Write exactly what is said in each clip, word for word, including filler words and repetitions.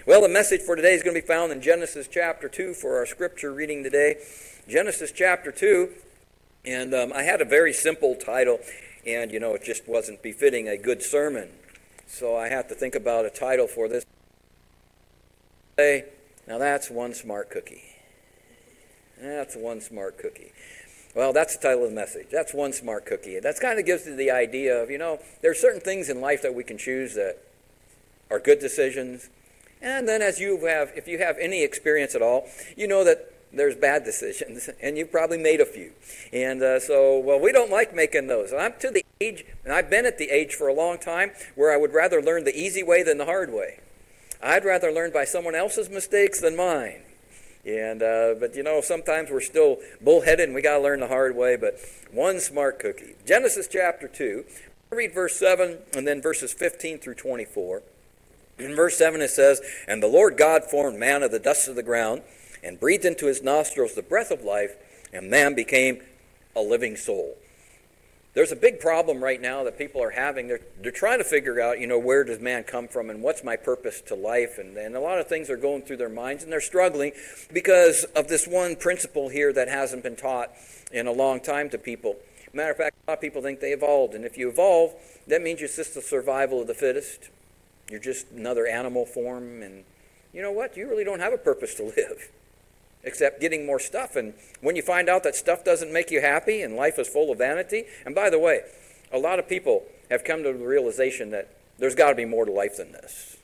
Well, the message for today is going to be found in Genesis chapter two for our scripture reading today. Genesis chapter two, and um, I had a very simple title, and you know, it just wasn't befitting a good sermon. So I had to think about a title for this. Now that's one smart cookie. That's one smart cookie. Well, that's the title of the message. That's one smart cookie. That kind of gives you the idea of, you know, there are certain things in life that we can choose that are good decisions. And then as you have, if you have any experience at all, you know that there's bad decisions, and you've probably made a few. And uh, so, well, we don't like making those. I'm to the age, and I've been at the age for a long time, where I would rather learn the easy way than the hard way. I'd rather learn by someone else's mistakes than mine. And uh, but you know, sometimes we're still bullheaded and we got to learn the hard way. But one smart cookie. Genesis chapter two. I'll read verse seven and then verses fifteen through twenty-four. In verse seven it says, "And the Lord God formed man of the dust of the ground, and breathed into his nostrils the breath of life, and man became a living soul." There's a big problem right now that people are having. They're, they're trying to figure out, you know, where does man come from and what's my purpose to life? And, and a lot of things are going through their minds, and they're struggling because of this one principle here that hasn't been taught in a long time to people. Matter of fact, a lot of people think they evolved. And if you evolve, that means you're just the survival of the fittest. You're just another animal form. And you know what? You really don't have a purpose to live, except getting more stuff. And when you find out that stuff doesn't make you happy and life is full of vanity, and by the way, a lot of people have come to the realization that there's got to be more to life than this.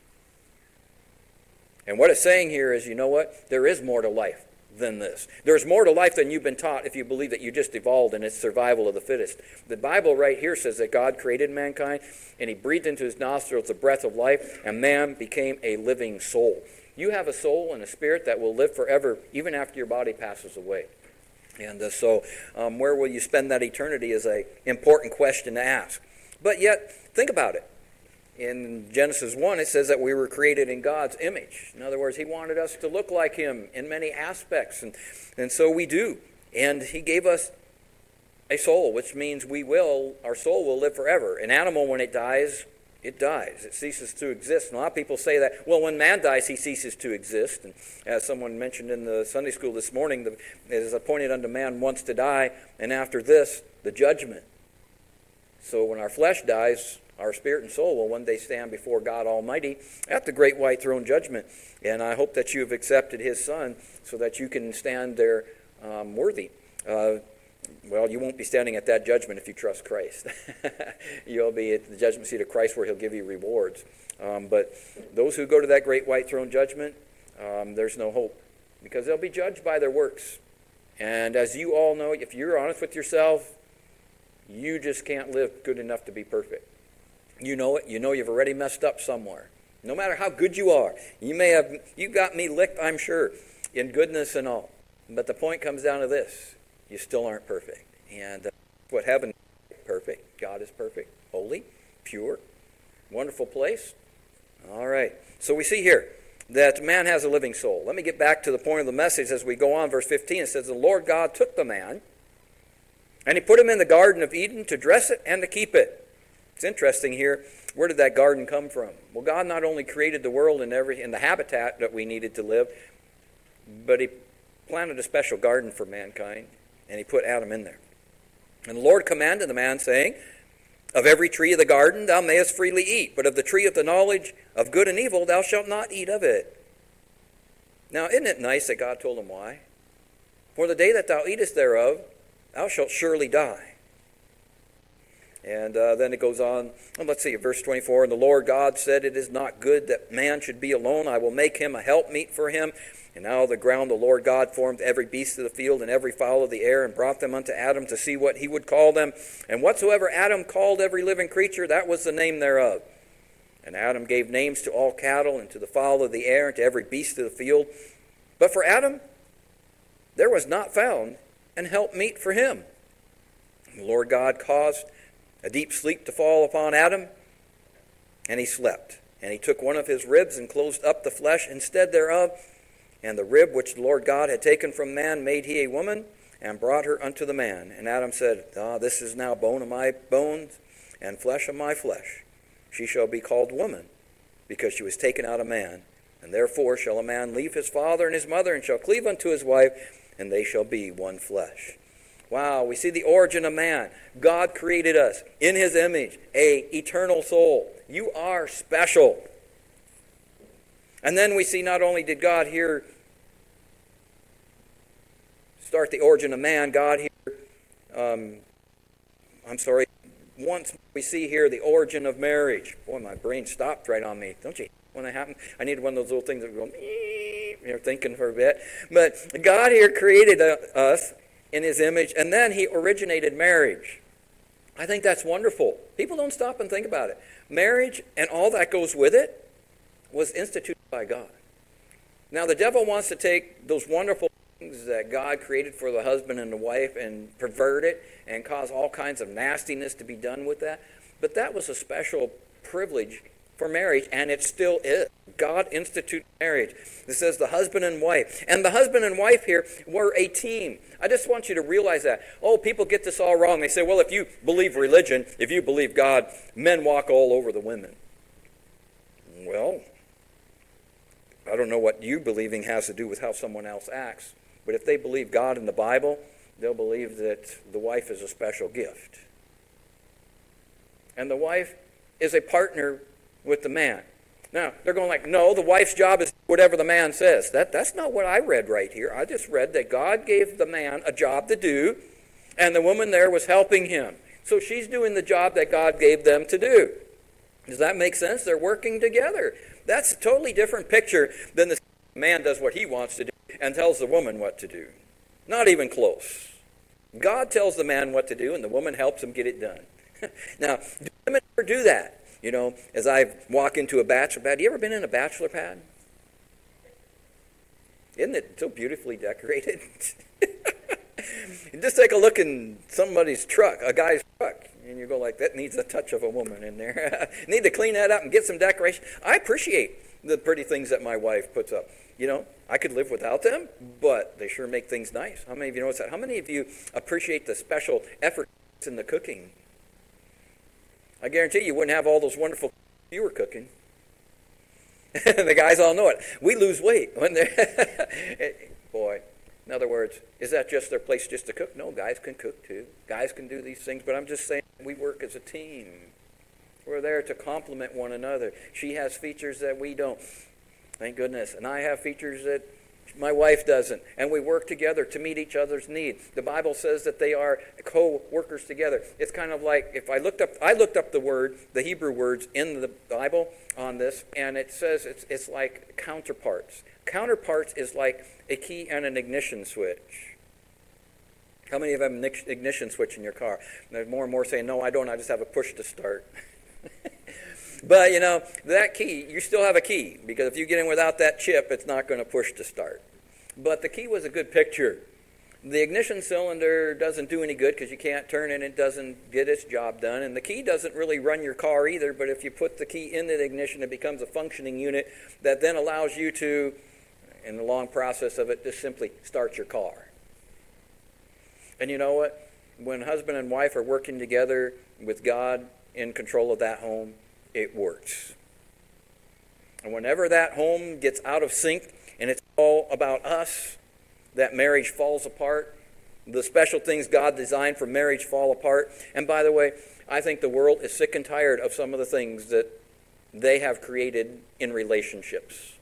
And what it's saying here is, you know what? There is more to life than this. There's more to life than you've been taught if you believe that you just evolved and it's survival of the fittest. The Bible right here says that God created mankind, and he breathed into his nostrils the breath of life, and man became a living soul. You have a soul and a spirit that will live forever, even after your body passes away. And uh, so um, where will you spend that eternity is an important question to ask. But yet, think about it. In Genesis one, it says that we were created in God's image. In other words, he wanted us to look like him in many aspects. And, and so we do. And he gave us a soul, which means we will, our soul will live forever. An animal, when it dies, it dies. It ceases to exist. And a lot of people say that, well, when man dies, he ceases to exist. And as someone mentioned in the Sunday school this morning, the, it is appointed unto man once to die, and after this, the judgment. So when our flesh dies, our spirit and soul will one day stand before God Almighty at the great white throne judgment. And I hope that you have accepted his Son so that you can stand there um, worthy. Uh, Well, you won't be standing at that judgment if you trust Christ. You'll be at the judgment seat of Christ where he'll give you rewards. Um, but those who go to that great white throne judgment, um, there's no hope, because they'll be judged by their works. And as you all know, if you're honest with yourself, you just can't live good enough to be perfect. You know it. You know you've already messed up somewhere. No matter how good you are. You may have, you got me licked, I'm sure, in goodness and all. But the point comes down to this. You still aren't perfect. And uh, what heaven is perfect. God is perfect, holy, pure, wonderful place. All right. So we see here that man has a living soul. Let me get back to the point of the message as we go on. Verse fifteen, it says, "The Lord God took the man, and he put him in the Garden of Eden to dress it and to keep it." It's interesting here. Where did that garden come from? Well, God not only created the world and every and the habitat that we needed to live, but he planted a special garden for mankind. And he put Adam in there. And the Lord commanded the man, saying, "Of every tree of the garden thou mayest freely eat, but of the tree of the knowledge of good and evil thou shalt not eat of it." Now, isn't it nice that God told him why? "For the day that thou eatest thereof, thou shalt surely die." And uh, then it goes on. Well, let's see, verse twenty-four. "And the Lord God said, It is not good that man should be alone. I will make him a helpmeet for him. And out of the ground the Lord God formed every beast of the field and every fowl of the air, and brought them unto Adam to see what he would call them. And whatsoever Adam called every living creature, that was the name thereof. And Adam gave names to all cattle, and to the fowl of the air, and to every beast of the field. But for Adam there was not found an helpmeet for him. And the Lord God caused a deep sleep to fall upon Adam, and he slept. And he took one of his ribs and closed up the flesh instead thereof. And the rib which the Lord God had taken from man made he a woman, and brought her unto the man. And Adam said, Ah, this is now bone of my bones, and flesh of my flesh. She shall be called woman, because she was taken out of man. And therefore shall a man leave his father and his mother, and shall cleave unto his wife, and they shall be one flesh. Wow, we see the origin of man. God created us in his image, a eternal soul. You are special. And then we see not only did God here start the origin of man, God here, um, I'm sorry, once we see here the origin of marriage. Boy, my brain stopped right on me. Don't you hate when that happens? I need one of those little things that go, you're thinking for a bit. But God here created uh, us in his image, and then he originated marriage. I think that's wonderful. People don't stop and think about it. Marriage and all that goes with it was instituted by God. Now the devil wants to take those wonderful things that God created for the husband and the wife and pervert it and cause all kinds of nastiness to be done with that. But that was a special privilege for marriage, and it still is. God instituted marriage. It says the husband and wife. And the husband and wife here were a team. I just want you to realize that. Oh, people get this all wrong. They say, well, if you believe religion, if you believe God, men walk all over the women. Well, I don't know what you believing has to do with how someone else acts. But if they believe God in the Bible, they'll believe that the wife is a special gift. And the wife is a partner with the man. Now, they're going like, no, the wife's job is whatever the man says. That, that's not what I read right here. I just read that God gave the man a job to do, and the woman there was helping him. So she's doing the job that God gave them to do. Does that make sense? They're working together. That's a totally different picture than the man does what he wants to do and tells the woman what to do. Not even close. God tells the man what to do, and the woman helps him get it done. Now, do women ever do that? You know, as I walk into a bachelor pad, you ever been in a bachelor pad? Isn't it so beautifully decorated? Just take a look in somebody's truck, a guy's truck, and you go like, that needs a touch of a woman in there. Need to clean that up and get some decoration. I appreciate the pretty things that my wife puts up. You know, I could live without them, but they sure make things nice. How many of you notice that? How many of you appreciate the special effort in the cooking? I guarantee you wouldn't have all those wonderful if you were cooking. The guys all know it. We lose weight when they're... Boy, in other words, is that just their place just to cook? No, guys can cook too. Guys can do these things, but I'm just saying we work as a team. We're there to complement one another. She has features that we don't. Thank goodness. And I have features that my wife doesn't. And we work together to meet each other's needs. The Bible says that they are co-workers together. It's kind of like, if I looked up, I looked up the word, the Hebrew words in the Bible on this, and it says it's, it's like counterparts. Counterparts is like a key and an ignition switch. How many of you have an ignition switch in your car? And there's more and more saying, no, I don't. I just have a push to start. But, you know, that key, you still have a key, because if you get in without that chip, it's not going to push to start. But the key was a good picture. The ignition cylinder doesn't do any good because you can't turn it, it doesn't get its job done. And the key doesn't really run your car either, but if you put the key in the ignition, it becomes a functioning unit that then allows you to, in the long process of it, just simply start your car. And you know what? When husband and wife are working together with God in control of that home, it works. And whenever that home gets out of sync and it's all about us, that marriage falls apart. The special things God designed for marriage fall apart. And by the way, I think the world is sick and tired of some of the things that they have created in relationships.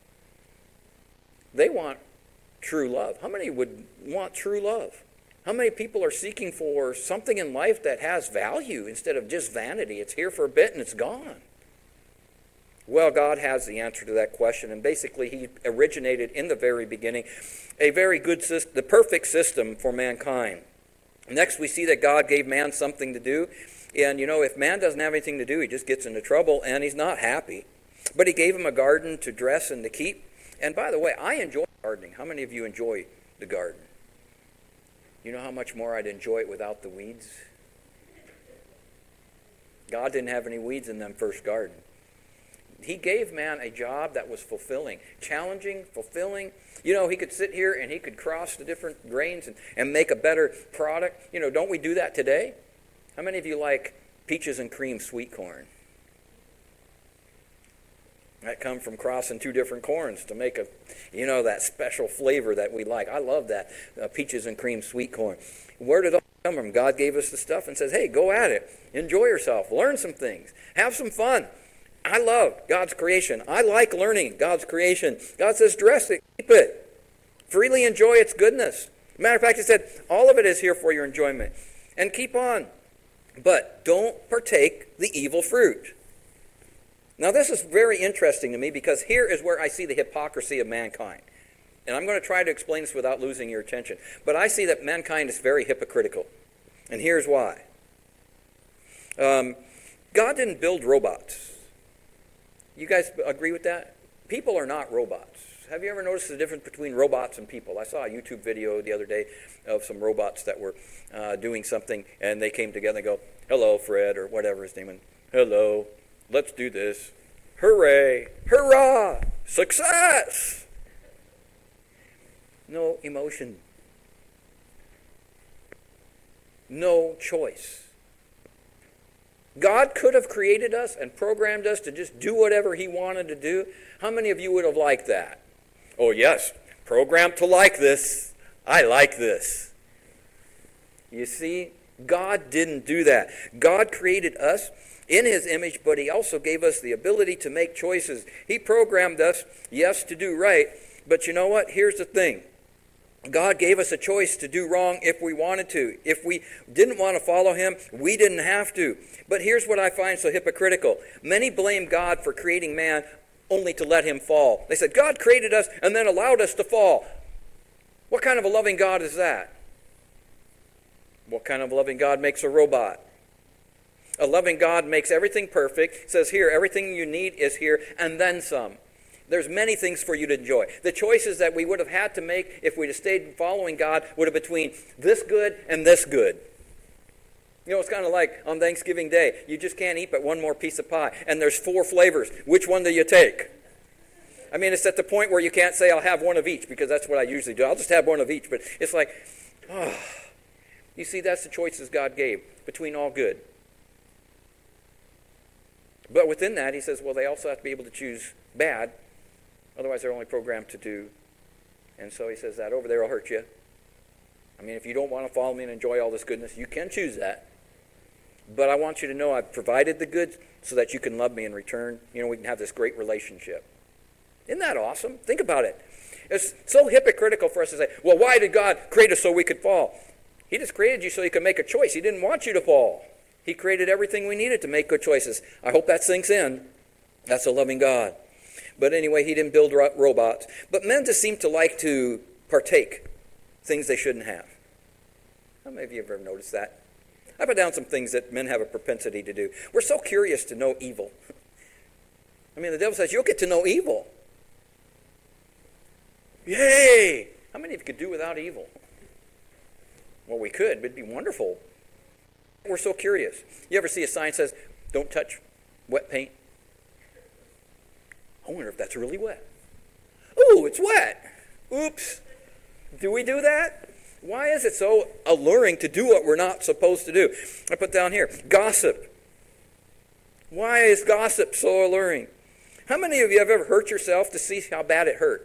They want true love. How many would want true love? How many people are seeking for something in life that has value instead of just vanity? It's here for a bit and it's gone. Well, God has the answer to that question, and basically he originated in the very beginning a very good system, the perfect system for mankind. Next, we see that God gave man something to do, and you know, if man doesn't have anything to do, he just gets into trouble and he's not happy. But he gave him a garden to dress and to keep. And by the way, I enjoy gardening. How many of you enjoy the garden? You know how much more I'd enjoy it without the weeds? God didn't have any weeds in them first garden. He gave man a job that was fulfilling, challenging, fulfilling. You know, he could sit here and he could cross the different grains and, and make a better product. You know, don't we do that today? How many of you like peaches and cream sweet corn? that come from crossing two different corns to make a, you know, that special flavor that we like. I love that uh, peaches and cream sweet corn. Where did it all come from? God gave us the stuff and says, hey, go at it. Enjoy yourself. Learn some things. Have some fun. I love God's creation. I like learning God's creation. God says, dress it, keep it. Freely enjoy its goodness. Matter of fact, he said, all of it is here for your enjoyment. And keep on. But don't partake the evil fruit. Now, this is very interesting to me because here is where I see the hypocrisy of mankind. And I'm going to try to explain this without losing your attention. But I see that mankind is very hypocritical. And here's why. Um, God didn't build robots. You guys agree with that? People are not robots. Have you ever noticed the difference between robots and people? I saw a YouTube video the other day of some robots that were uh, doing something, and they came together and go, hello, Fred, or whatever his name is. Hello, let's do this. Hooray, hurrah, success. No emotion. No choice. God could have created us and programmed us to just do whatever he wanted to do. How many of you would have liked that? Oh, yes, programmed to like this. I like this. You see, God didn't do that. God created us in his image, but he also gave us the ability to make choices. He programmed us, yes, to do right. But you know what? Here's the thing. God gave us a choice to do wrong if we wanted to. If we didn't want to follow him, we didn't have to. But here's what I find so hypocritical. Many blame God for creating man only to let him fall. They said, God created us and then allowed us to fall. What kind of a loving God is that? What kind of loving God makes a robot? A loving God makes everything perfect, says here, everything you need is here, and then some. There's many things for you to enjoy. The choices that we would have had to make if we'd have stayed following God would have been between this good and this good. You know, it's kind of like on Thanksgiving Day. You just can't eat but one more piece of pie. And there's four flavors. Which one do you take? I mean, it's at the point where you can't say, I'll have one of each, because that's what I usually do. I'll just have one of each. But it's like, oh. You see, that's the choices God gave between all good. But within that, he says, well, they also have to be able to choose bad. Otherwise, they're only programmed to do. And so he says, that over there will hurt you. I mean, if you don't want to follow me and enjoy all this goodness, you can choose that. But I want you to know I've provided the good so that you can love me in return. You know, we can have this great relationship. Isn't that awesome? Think about it. It's so hypocritical for us to say, well, why did God create us so we could fall? He just created you so you could make a choice. He didn't want you to fall. He created everything we needed to make good choices. I hope that sinks in. That's a loving God. But anyway, he didn't build ro- robots. But men just seem to like to partake things they shouldn't have. How many of you have ever noticed that? I put down some things that men have a propensity to do. We're so curious to know evil. I mean, the devil says, you'll get to know evil. Yay! How many of you could do without evil? Well, we could, but it'd be wonderful. We're so curious. You ever see a sign that says, don't touch wet paint? I wonder if that's really wet. Ooh, it's wet. Oops. Do we do that? Why is it so alluring to do what we're not supposed to do? I put down here, gossip. Why is gossip so alluring? How many of you have ever hurt yourself to see how bad it hurt?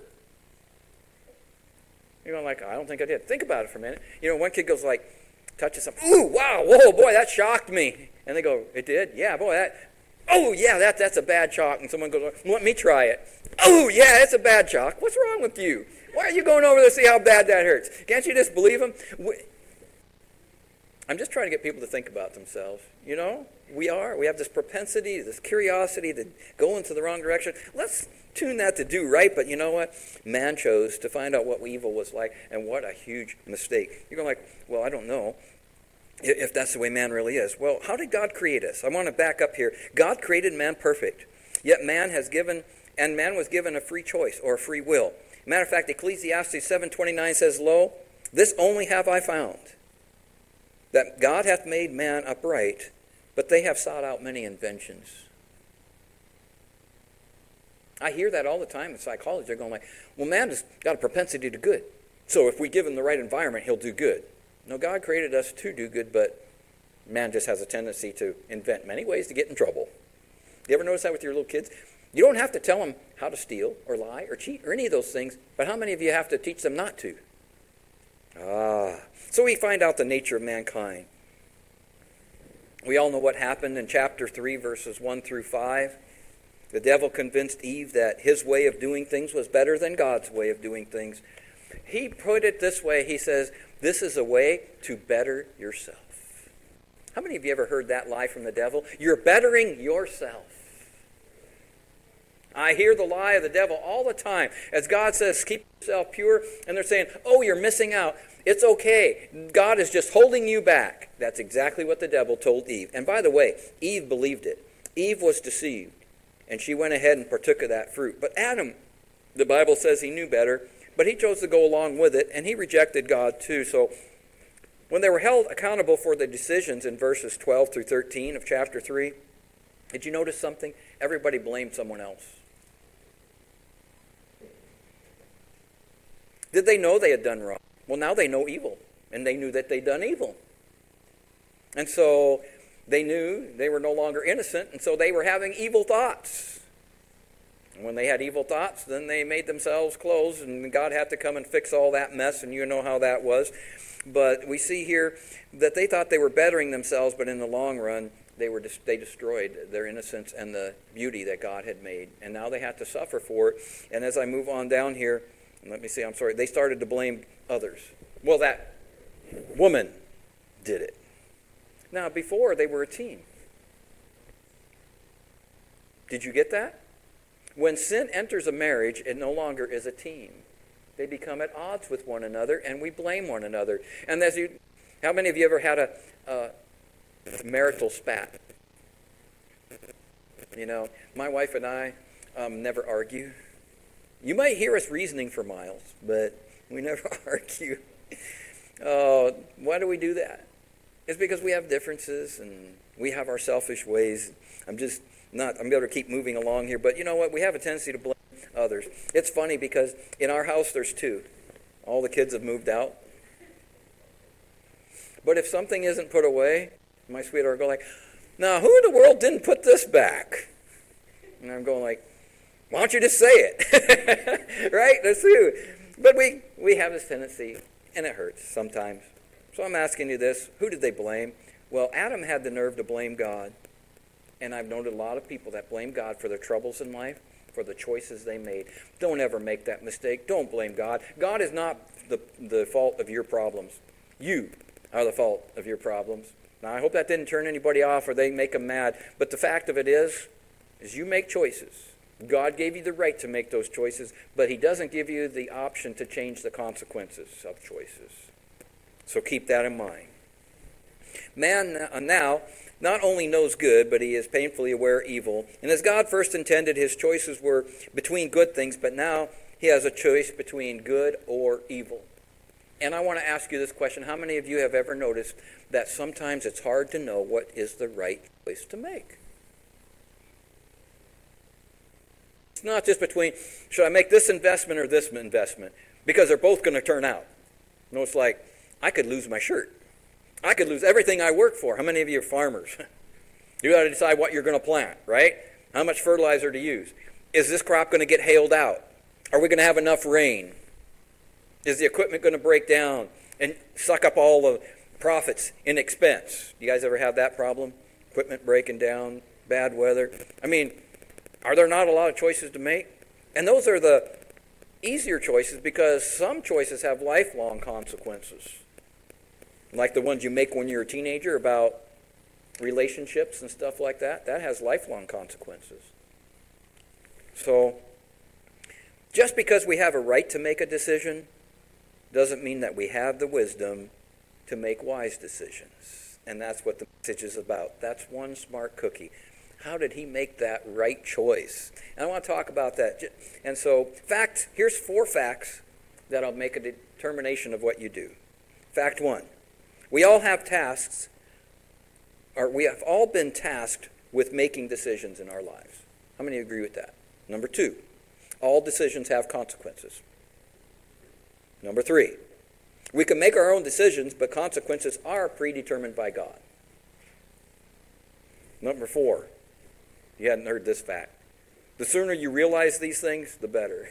You're going like, I don't think I did. Think about it for a minute. You know, one kid goes like, touches something. Ooh, wow, whoa, boy, that shocked me. And they go, it did? Yeah, boy, that, oh, yeah, that, that's a bad shock. And someone goes, let me try it. Oh, yeah, it's a bad shock. What's wrong with you? Why are you going over there to see how bad that hurts? Can't you just believe them? We, I'm just trying to get people to think about themselves. You know, we are. We have this propensity, this curiosity to go into the wrong direction. Let's tune that to do right. But you know what? Man chose to find out what evil was like, and what a huge mistake. You're going like, well, I don't know if that's the way man really is. Well, how did God create us? I want to back up here. God created man perfect, yet man has given, and man was given a free choice or a free will. Matter of fact, Ecclesiastes seven twenty-nine says, lo, this only have I found, that God hath made man upright, but they have sought out many inventions. I hear that all the time in psychology. They're going like, well, man has got a propensity to good. So if we give him the right environment, he'll do good. No, God created us to do good, but man just has a tendency to invent many ways to get in trouble. You ever notice that with your little kids? You don't have to tell them how to steal or lie or cheat or any of those things, but how many of you have to teach them not to? Ah, so we find out the nature of mankind. We all know what happened in chapter three, verses one through five. The devil convinced Eve that his way of doing things was better than God's way of doing things. He put it this way. He says, this is a way to better yourself. How many of you ever heard that lie from the devil? You're bettering yourself. I hear the lie of the devil all the time. As God says, keep yourself pure. And they're saying, oh, you're missing out. It's okay. God is just holding you back. That's exactly what the devil told Eve. And by the way, Eve believed it. Eve was deceived. And she went ahead and partook of that fruit. But Adam, the Bible says he knew better. But he chose to go along with it. And he rejected God too. So when they were held accountable for the decisions in verses twelve through thirteen of chapter three, did you notice something? Everybody blamed someone else. Did they know they had done wrong? Well, now they know evil, and they knew that they'd done evil. And so they knew they were no longer innocent, and so they were having evil thoughts. And when they had evil thoughts, then they made themselves clothes, and God had to come and fix all that mess, and you know how that was. But we see here that they thought they were bettering themselves, but in the long run, they were they destroyed their innocence and the beauty that God had made. And now they had to suffer for it. And as I move on down here, let me see, I'm sorry. They started to blame others. Well, that woman did it. Now, before, they were a team. Did you get that? When sin enters a marriage, it no longer is a team. They become at odds with one another, and we blame one another. And as you, how many of you ever had a, a marital spat? You know, my wife and I um, never argue. You might hear us reasoning for miles, but we never argue. Uh, why do we do that? It's because we have differences and we have our selfish ways. I'm just not, I'm going to keep moving along here, but you know what? We have a tendency to blame others. It's funny because in our house there's two. All the kids have moved out. But if something isn't put away, my sweetheart will go like, now who in the world didn't put this back? And I'm going like, why don't you just say it? Right? That's you. But we, we have this tendency, and it hurts sometimes. So I'm asking you this. Who did they blame? Well, Adam had the nerve to blame God. And I've known a lot of people that blame God for their troubles in life, for the choices they made. Don't ever make that mistake. Don't blame God. God is not the, the fault of your problems. You are the fault of your problems. Now, I hope that didn't turn anybody off or they make them mad. But the fact of it is, is you make choices. God gave you the right to make those choices, but he doesn't give you the option to change the consequences of choices. So keep that in mind. Man now not only knows good, but he is painfully aware of evil. And as God first intended, his choices were between good things, but now he has a choice between good or evil. And I want to ask you this question. How many of you have ever noticed that sometimes it's hard to know what is the right choice to make? It's not just between, should I make this investment or this investment? Because they're both going to turn out. You know, it's like, I could lose my shirt. I could lose everything I work for. How many of you are farmers? You got to decide what you're going to plant, right? How much fertilizer to use. Is this crop going to get hailed out? Are we going to have enough rain? Is the equipment going to break down and suck up all the profits in expense? You guys ever have that problem? Equipment breaking down, bad weather. I mean, are there not a lot of choices to make? And those are the easier choices because some choices have lifelong consequences. Like the ones you make when you're a teenager about relationships and stuff like that. That has lifelong consequences. So, just because we have a right to make a decision doesn't mean that we have the wisdom to make wise decisions. And that's what the message is about. That's one smart cookie. How did he make that right choice? And I want to talk about that. And so, fact, here's four facts that'll make a determination of what you do. Fact one, we all have tasks, or we have all been tasked with making decisions in our lives. How many agree with that? Number two, all decisions have consequences. Number three, we can make our own decisions, but consequences are predetermined by God. Number four, you hadn't heard this fact. The sooner you realize these things, the better.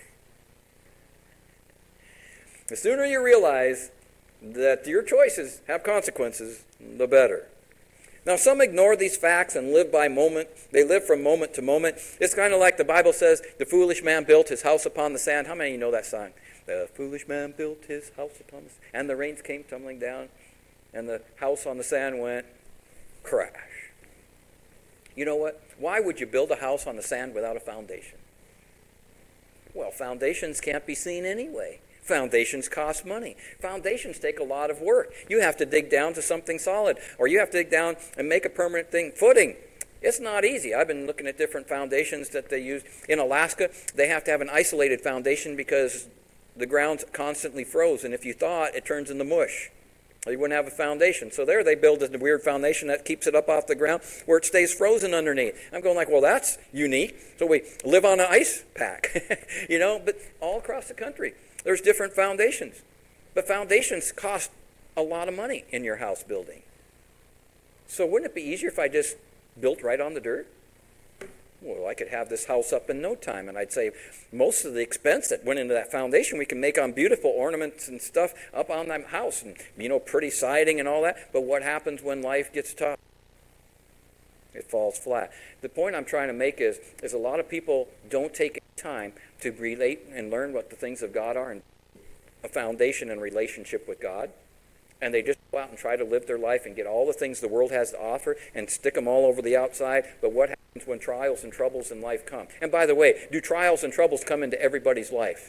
The sooner you realize that your choices have consequences, the better. Now, some ignore these facts and live by moment. They live from moment to moment. It's kind of like the Bible says, the foolish man built his house upon the sand. How many of you know that song? The foolish man built his house upon the sand, and the rains came tumbling down, and the house on the sand went crash. You know what? Why would you build a house on the sand without a foundation? Well, foundations can't be seen anyway. Foundations cost money. Foundations take a lot of work. You have to dig down to something solid, or you have to dig down and make a permanent thing. Footing. It's not easy. I've been looking at different foundations that they use. In Alaska, they have to have an isolated foundation because the ground's constantly frozen. If you thaw it, it turns into mush. You wouldn't have a foundation. So there they build a weird foundation that keeps it up off the ground where it stays frozen underneath. I'm going like, well, that's unique. So we live on an ice pack, you know, but all across the country. There's different foundations. But foundations cost a lot of money in your house building. So wouldn't it be easier if I just built right on the dirt? Well, I could have this house up in no time, and I'd save most of the expense that went into that foundation. We can make on beautiful ornaments and stuff up on that house, and, you know, pretty siding and all that. But what happens when life gets tough? It falls flat. The point I'm trying to make is, is a lot of people don't take time to relate and learn what the things of God are and a foundation and relationship with God. And they just go out and try to live their life and get all the things the world has to offer and stick them all over the outside. But what happens when trials and troubles in life come? And by the way, do trials and troubles come into everybody's life?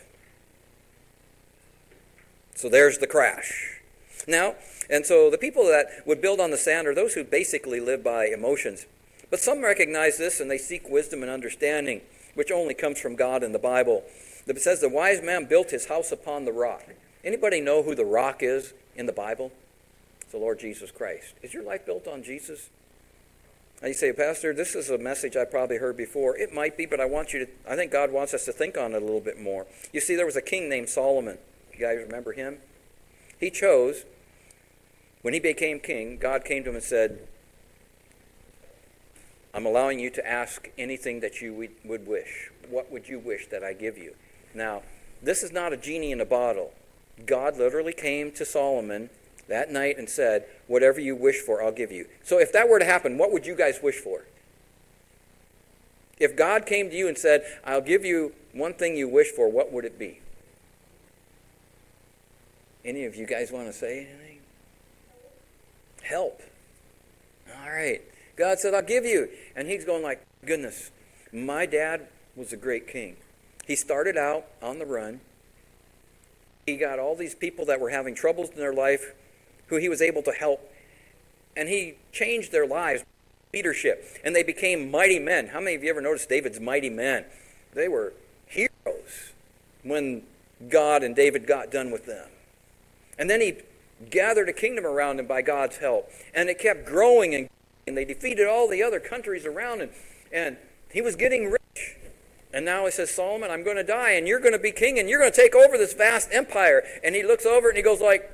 So there's the crash. Now, and so the people that would build on the sand are those who basically live by emotions. But some recognize this and they seek wisdom and understanding, which only comes from God in the Bible. It says the wise man built his house upon the rock. Anybody know who the rock is in the Bible? It's the Lord Jesus Christ. Is your life built on Jesus? And you say, Pastor, this is a message I probably heard before. It might be, but I want you to, I think God wants us to think on it a little bit more. You see, there was a king named Solomon. You guys remember him? He chose, when he became king, God came to him and said, I'm allowing you to ask anything that you would wish. What would you wish that I give you? Now, this is not a genie in a bottle. God literally came to Solomon that night and said, whatever you wish for, I'll give you. So if that were to happen, what would you guys wish for? If God came to you and said, I'll give you one thing you wish for, what would it be? Any of you guys want to say anything? Help. All right. God said, I'll give you. And he's going like, goodness, my dad was a great king. He started out on the run. He got all these people that were having troubles in their life who he was able to help. And he changed their lives, leadership. And they became mighty men. How many of you ever noticed David's mighty men? They were heroes when God and David got done with them. And then he gathered a kingdom around him by God's help. And it kept growing and and they defeated all the other countries around him. And he was getting rich. And now he says, Solomon, I'm going to die, and you're going to be king, and you're going to take over this vast empire. And he looks over and he goes like,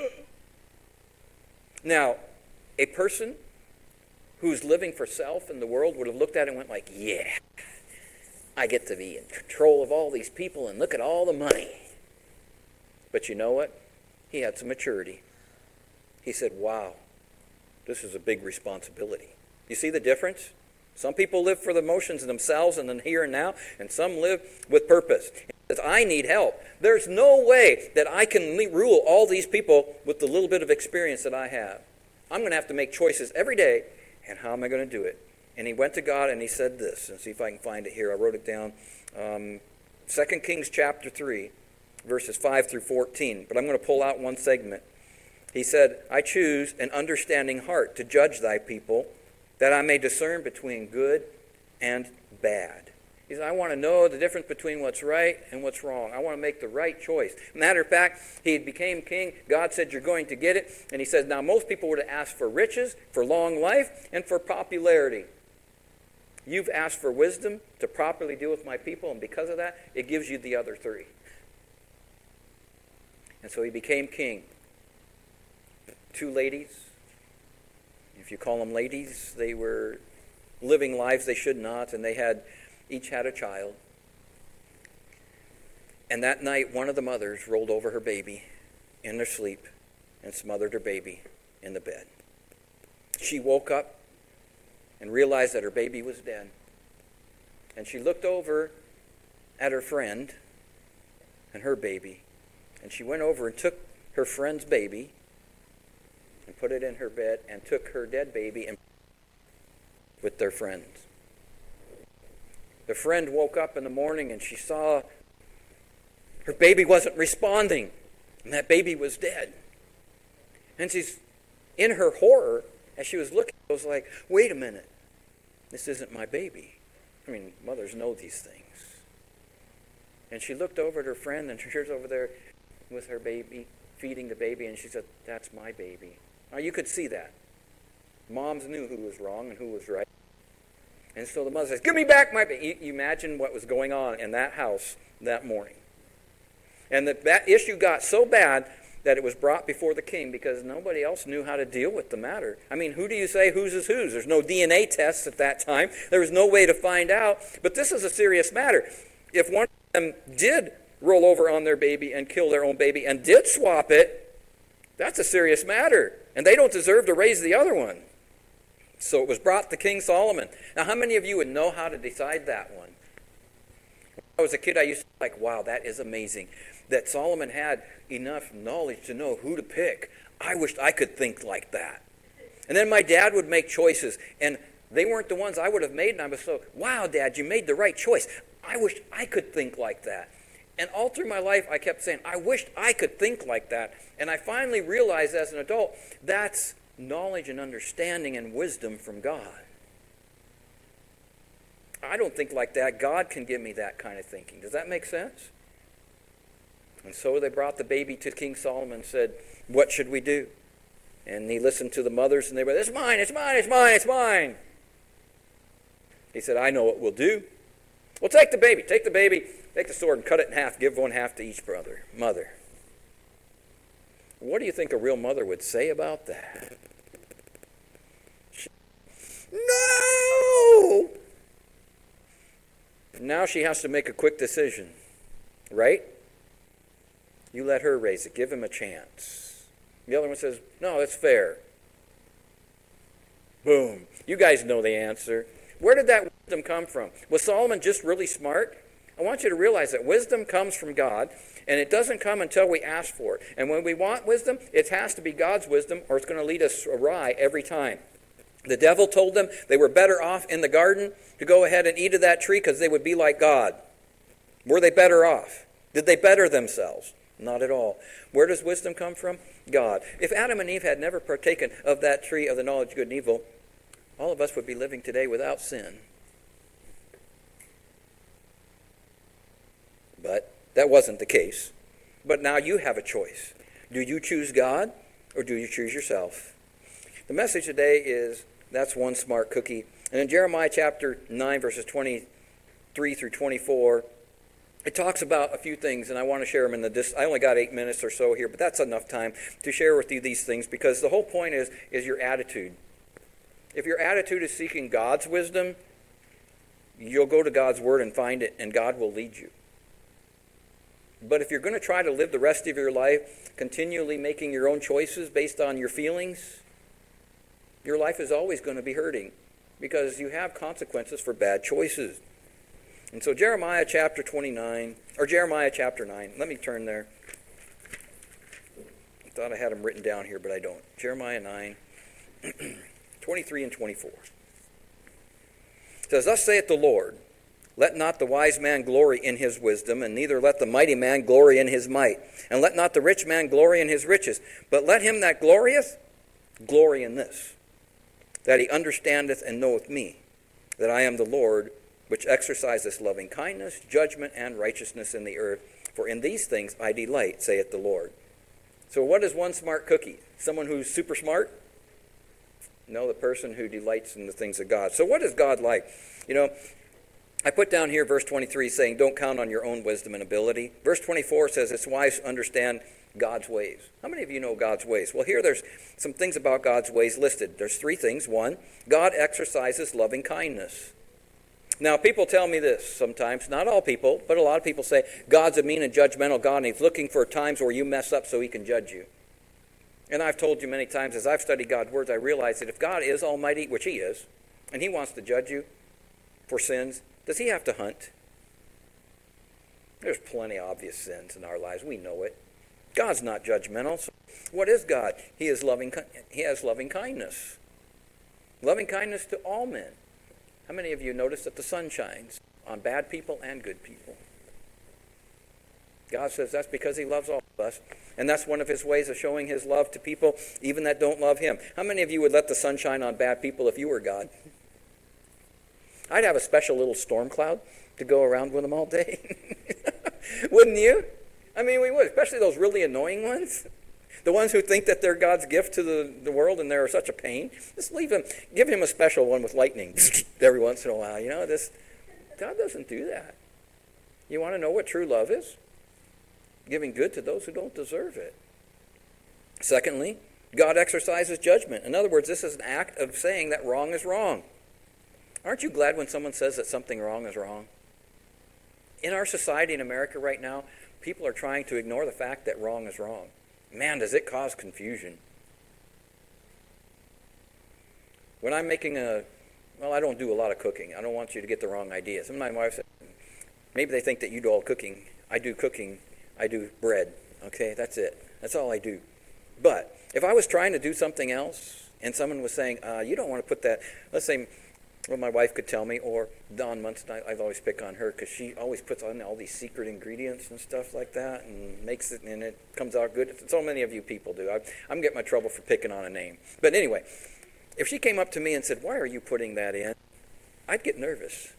now, a person who's living for self in the world would have looked at it and went like, yeah, I get to be in control of all these people, and look at all the money. But you know what? He had some maturity. He said, wow. This is a big responsibility. You see the difference? Some people live for the emotions of themselves and the here and now, and some live with purpose. He says, I need help. There's no way that I can rule all these people with the little bit of experience that I have. I'm going to have to make choices every day, and how am I going to do it? And he went to God and he said this, and see if I can find it here. I wrote it down. Um, Second Kings chapter three, verses five through fourteen, but I'm going to pull out one segment. He said, I choose an understanding heart to judge thy people, that I may discern between good and bad. He said, I want to know the difference between what's right and what's wrong. I want to make the right choice. Matter of fact, he became king. God said, you're going to get it. And he says, now most people would have asked for riches, for long life, and for popularity. You've asked for wisdom to properly deal with my people, and because of that, it gives you the other three. And so he became king. Two ladies, if you call them ladies, they were living lives they should not, and they had each had a child. And that night, one of the mothers rolled over her baby in their sleep and smothered her baby in the bed. She woke up and realized that her baby was dead. And she looked over at her friend and her baby, and she went over and took her friend's baby and put it in her bed and took her dead baby and with their friends. The friend woke up in the morning and she saw her baby wasn't responding, and that baby was dead. And she's, in her horror, as she was looking, I was like, wait a minute, this isn't my baby. I mean, mothers know these things. And she looked over at her friend, and she was over there with her baby, feeding the baby, and she said, that's my baby. Now, you could see that. Moms knew who was wrong and who was right. And so the mother says, give me back my baby. You, you imagine what was going on in that house that morning. And that, that issue got so bad that it was brought before the king because nobody else knew how to deal with the matter. I mean, who do you say whose is whose? There's no D N A tests at that time. There was no way to find out. But this is a serious matter. If one of them did roll over on their baby and kill their own baby and did swap it, that's a serious matter. And they don't deserve to raise the other one. So it was brought to King Solomon. Now, how many of you would know how to decide that one? When I was a kid, I used to be like, wow, that is amazing that Solomon had enough knowledge to know who to pick. I wished I could think like that. And then my dad would make choices, and they weren't the ones I would have made, and I was so, wow, Dad, you made the right choice. I wish I could think like that. And all through my life, I kept saying, I wished I could think like that. And I finally realized as an adult, that's knowledge and understanding and wisdom from God. I don't think like that. God can give me that kind of thinking. Does that make sense? And so they brought the baby to King Solomon and said, what should we do? And he listened to the mothers, and they were, it's mine, it's mine, it's mine, it's mine. He said, I know what we'll do. Well, take the baby, take the baby, take the sword and cut it in half, give one half to each brother, mother. What do you think a real mother would say about that? She, no! Now she has to make a quick decision, right? You let her raise it. Give him a chance. The other one says, no, that's fair. Boom. You guys know the answer. Where did that wisdom come from? Was Solomon just really smart? I want you to realize that wisdom comes from God, and it doesn't come until we ask for it. And when we want wisdom, it has to be God's wisdom, or it's going to lead us awry every time. The devil told them they were better off in the garden to go ahead and eat of that tree because they would be like God. Were they better off? Did they better themselves? Not at all. Where does wisdom come from? God. If Adam and Eve had never partaken of that tree of the knowledge of good and evil, all of us would be living today without sin. But that wasn't the case. But now you have a choice. Do you choose God or do you choose yourself? The message today is, that's one smart cookie. And in Jeremiah chapter nine, verses twenty-three through twenty-four, it talks about a few things, and I want to share them in the dis- I only got eight minutes or so here, but that's enough time to share with you these things, because the whole point is, is your attitude. If your attitude is seeking God's wisdom, you'll go to God's word and find it, and God will lead you. But if you're going to try to live the rest of your life continually making your own choices based on your feelings, your life is always going to be hurting, because you have consequences for bad choices. And so Jeremiah chapter twenty-nine, or Jeremiah chapter nine, let me turn there. I thought I had them written down here, but I don't. Jeremiah nine, twenty-three and twenty-four. It says, thus saith the Lord, let not the wise man glory in his wisdom, and neither let the mighty man glory in his might, and let not the rich man glory in his riches, but let him that glorieth glory in this, that he understandeth and knoweth me, that I am the Lord, which exerciseth loving kindness, judgment, and righteousness in the earth. For in these things I delight, saith the Lord. So what is one smart cookie? Someone who's super smart? No, the person who delights in the things of God. So what is God like? You know, I put down here verse twenty-three saying, don't count on your own wisdom and ability. Verse twenty-four says it's wise to understand God's ways. How many of you know God's ways? Well, here there's some things about God's ways listed. There's three things. One, God exercises loving kindness. Now, people tell me this sometimes, not all people, but a lot of people say, God's a mean and judgmental God, and he's looking for times where you mess up so he can judge you. And I've told you many times, as I've studied God's words, I realize that if God is almighty, which he is, and he wants to judge you for sins, does he have to hunt? There's plenty of obvious sins in our lives. We know it. God's not judgmental. So what is God? He is loving. He has loving kindness. Loving kindness to all men. How many of you notice that the sun shines on bad people and good people? God says that's because he loves all of us. And that's one of his ways of showing his love to people, even that don't love him. How many of you would let the sun shine on bad people if you were God? I'd have a special little storm cloud to go around with them all day. Wouldn't you? I mean, we would, especially those really annoying ones. The ones who think that they're God's gift to the, the world and they're such a pain. Just leave him, give him a special one with lightning every once in a while. You know, this God doesn't do that. You want to know what true love is? Giving good to those who don't deserve it. Secondly, God exercises judgment. In other words, this is an act of saying that wrong is wrong. Aren't you glad when someone says that something wrong is wrong? In our society in America right now, people are trying to ignore the fact that wrong is wrong. Man, does it cause confusion. When I'm making a, well, I don't do a lot of cooking. I don't want you to get the wrong idea. Some of my wife said, maybe they think that you do all cooking. I do cooking. I do bread. Okay, that's it. That's all I do. But if I was trying to do something else and someone was saying, uh, you don't want to put that, let's say, well, my wife could tell me, or Dawn Munson, I, I've always pick on her because she always puts on all these secret ingredients and stuff like that and makes it, and it comes out good. So many of you people do. I, I'm getting my trouble for picking on a name. But anyway, if she came up to me and said, why are you putting that in? I'd get nervous.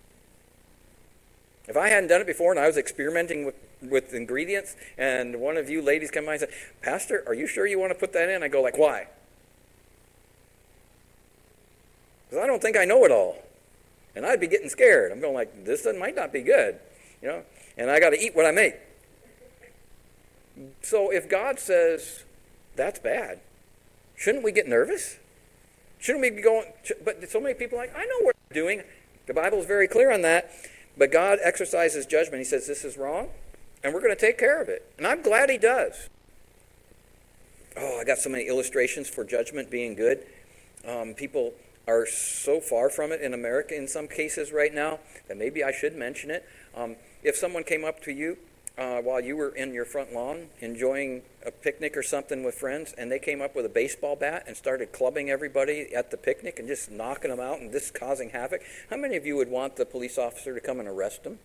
If I hadn't done it before and I was experimenting with, with ingredients and one of you ladies come by and said, Pastor, are you sure you want to put that in? I go like, why? Because I don't think I know it all. And I'd be getting scared. I'm going like, this might not be good. You know, and I got to eat what I make. So if God says, that's bad, shouldn't we get nervous? Shouldn't we be going, but so many people are like, I know what I'm doing. The Bible is very clear on that. But God exercises judgment. He says, this is wrong, and we're going to take care of it. And I'm glad he does. Oh, I got so many illustrations for judgment being good. Um, people are so far from it in America in some cases right now that maybe I should mention it. Um, if someone came up to you uh, while you were in your front lawn enjoying a picnic or something with friends, and they came up with a baseball bat and started clubbing everybody at the picnic and just knocking them out and just causing havoc, how many of you would want the police officer to come and arrest them?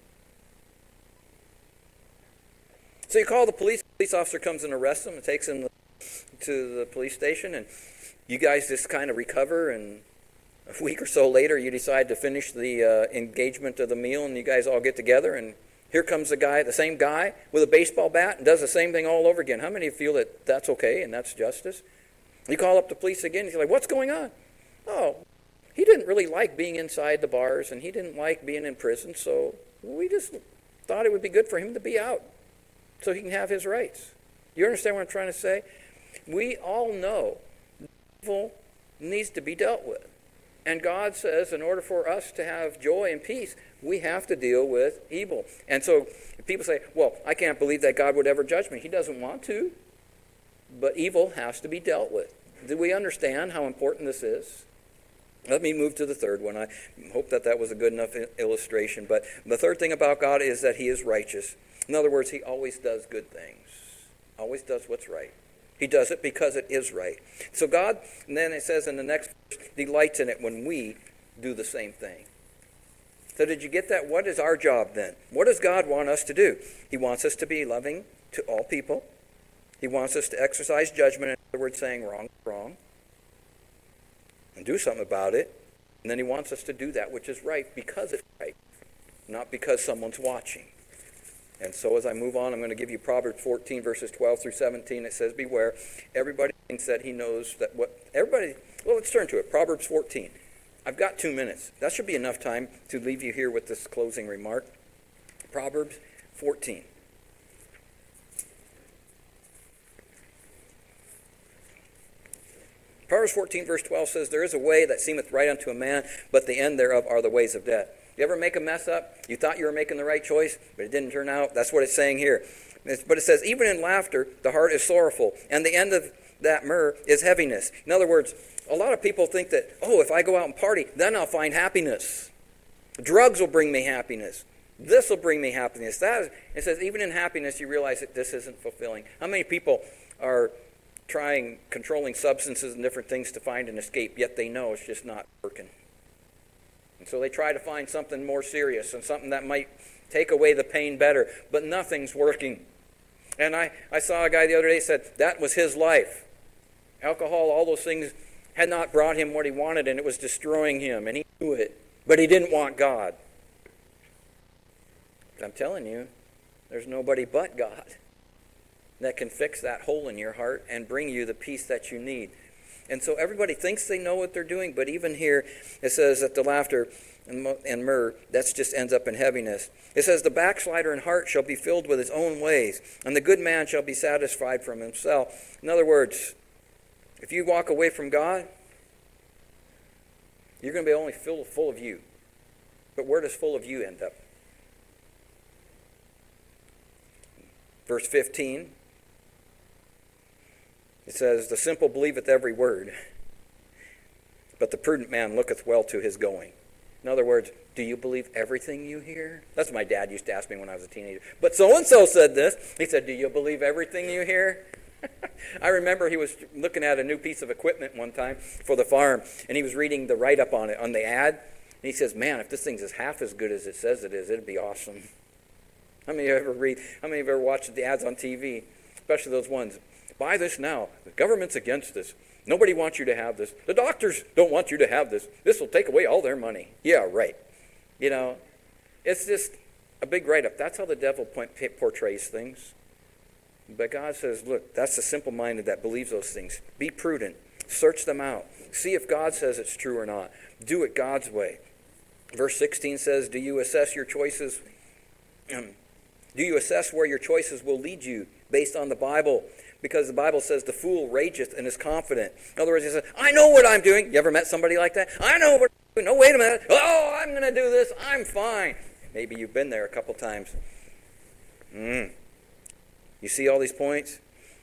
So you call the police, the police officer comes and arrests them and takes them to the police station, and you guys just kind of recover, and a week or so later, you decide to finish the uh, engagement of the meal, and you guys all get together, and here comes the guy, the same guy, with a baseball bat, and does the same thing all over again. How many of you feel that that's okay and that's justice? You call up the police again, he's like, what's going on? Oh, he didn't really like being inside the bars, and he didn't like being in prison, so we just thought it would be good for him to be out so he can have his rights. You understand what I'm trying to say? We all know evil needs to be dealt with. And God says in order for us to have joy and peace, we have to deal with evil. And so people say, well, I can't believe that God would ever judge me. He doesn't want to. But evil has to be dealt with. Do we understand how important this is? Let me move to the third one. I hope that that was a good enough illustration. But the third thing about God is that he is righteous. In other words, he always does good things. Always does what's right. He does it because it is right. So God, and then it says in the next verse, delights in it when we do the same thing. So did you get that? What is our job then? What does God want us to do? He wants us to be loving to all people. He wants us to exercise judgment, in other words, saying wrong, wrong, and do something about it. And then he wants us to do that which is right because it's right, not because someone's watching. And so as I move on, I'm going to give you Proverbs fourteen, verses twelve through seventeen. It says, beware. Everybody thinks that he knows that what, everybody, well, let's turn to it. Proverbs fourteen. I've got two minutes. That should be enough time to leave you here with this closing remark. Proverbs fourteen. Proverbs fourteen, verse twelve says, there is a way that seemeth right unto a man, but the end thereof are the ways of death. You ever make a mess up? You thought you were making the right choice, but it didn't turn out? That's what it's saying here. It's, but it says, even in laughter, the heart is sorrowful, and the end of that myrrh is heaviness. In other words, a lot of people think that, oh, if I go out and party, then I'll find happiness. Drugs will bring me happiness. This will bring me happiness. That is, it says, even in happiness, you realize that this isn't fulfilling. How many people are trying controlling substances and different things to find an escape, yet they know it's just not working? And so they try to find something more serious and something that might take away the pain better, but nothing's working. And I, I saw a guy the other day said that was his life. Alcohol, all those things had not brought him what he wanted, and it was destroying him, and he knew it. But he didn't want God. I'm telling you, there's nobody but God that can fix that hole in your heart and bring you the peace that you need. And so everybody thinks they know what they're doing, but even here it says that the laughter and myrrh, that just ends up in heaviness. It says, the backslider in heart shall be filled with his own ways, and the good man shall be satisfied from himself. In other words, if you walk away from God, you're going to be only filled full of you. But where does full of you end up? Verse fifteen, it says, the simple believeth every word, but the prudent man looketh well to his going. In other words, do you believe everything you hear? That's what my dad used to ask me when I was a teenager. But so-and-so said this. He said, do you believe everything you hear? I remember he was looking at a new piece of equipment one time for the farm, and he was reading the write-up on it, on the ad. And he says, man, if this thing's as half as good as it says it is, it'd be awesome. How many of you ever read, how many of you ever watched the ads on T V? Especially those ones. Buy this now. The government's against this. Nobody wants you to have this. The doctors don't want you to have this. This will take away all their money. Yeah, right. You know, it's just a big write-up. That's how the devil point, portrays things. But God says, look, that's the simple-minded that believes those things. Be prudent. Search them out. See if God says it's true or not. Do it God's way. Verse sixteen says, do you assess your choices? Um, do you assess where your choices will lead you based on the Bible? Because the Bible says the fool rageth and is confident. In other words, he says, I know what I'm doing. You ever met somebody like that? I know what I'm doing. No, wait a minute. Oh, I'm going to do this. I'm fine. Maybe you've been there a couple times. Mm. You see all these points?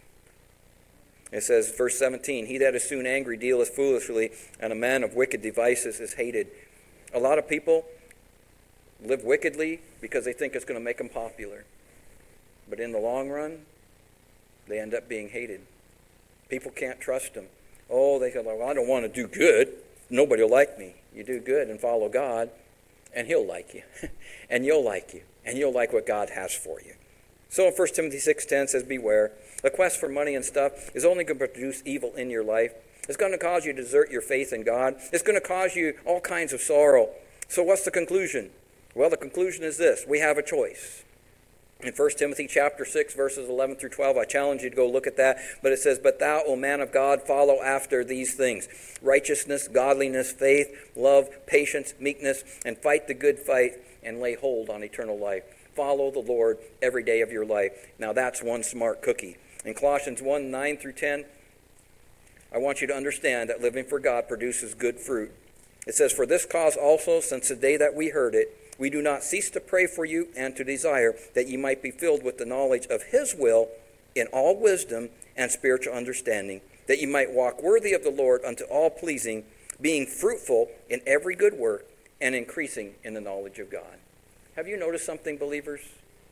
It says, verse seventeen, he that is soon angry dealeth foolishly, and a man of wicked devices is hated. A lot of people live wickedly because they think it's going to make them popular. But in the long run, they end up being hated. People can't trust them. Oh, they go, well, I don't want to do good. Nobody will like me. You do good and follow God, and he'll like you. And you'll like you. And you'll like what God has for you. So in First Timothy six ten says, beware. The quest for money and stuff is only going to produce evil in your life. It's going to cause you to desert your faith in God. It's going to cause you all kinds of sorrow. So what's the conclusion? Well, the conclusion is this. We have a choice. In First Timothy chapter six, verses eleven through twelve, I challenge you to go look at that. But it says, but thou, O man of God, follow after these things: righteousness, godliness, faith, love, patience, meekness, and fight the good fight, and lay hold on eternal life. Follow the Lord every day of your life. Now that's one smart cookie. In Colossians one, nine through ten, I want you to understand that living for God produces good fruit. It says, for this cause also, since the day that we heard it, we do not cease to pray for you and to desire that ye might be filled with the knowledge of his will in all wisdom and spiritual understanding, that ye might walk worthy of the Lord unto all pleasing, being fruitful in every good work and increasing in the knowledge of God. Have you noticed something, believers?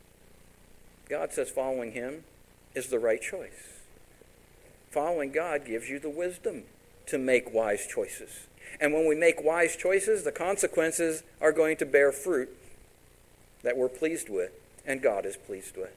God says following him is the right choice. Following God gives you the wisdom to make wise choices. And when we make wise choices, the consequences are going to bear fruit that we're pleased with and God is pleased with.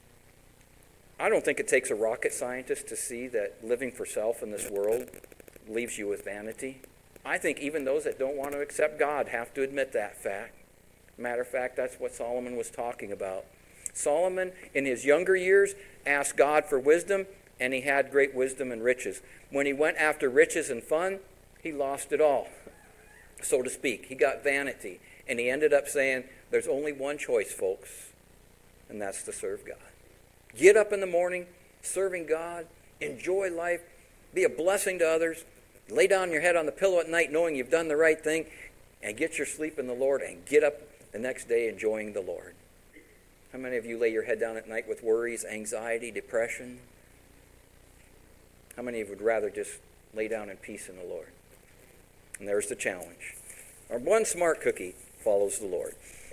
I don't think it takes a rocket scientist to see that living for self in this world leaves you with vanity. I think even those that don't want to accept God have to admit that fact. Matter of fact, that's what Solomon was talking about. Solomon, in his younger years, asked God for wisdom, and he had great wisdom and riches. When he went after riches and fun, he lost it all, so to speak. He got vanity, and he ended up saying, there's only one choice, folks, and that's to serve God. Get up in the morning, serving God, enjoy life, be a blessing to others, lay down your head on the pillow at night knowing you've done the right thing, and get your sleep in the Lord and get up the next day enjoying the Lord? How many of you lay your head down at night with worries, anxiety, depression? How many of you would rather just lay down in peace in the Lord? And there's the challenge. Our one smart cookie follows the Lord.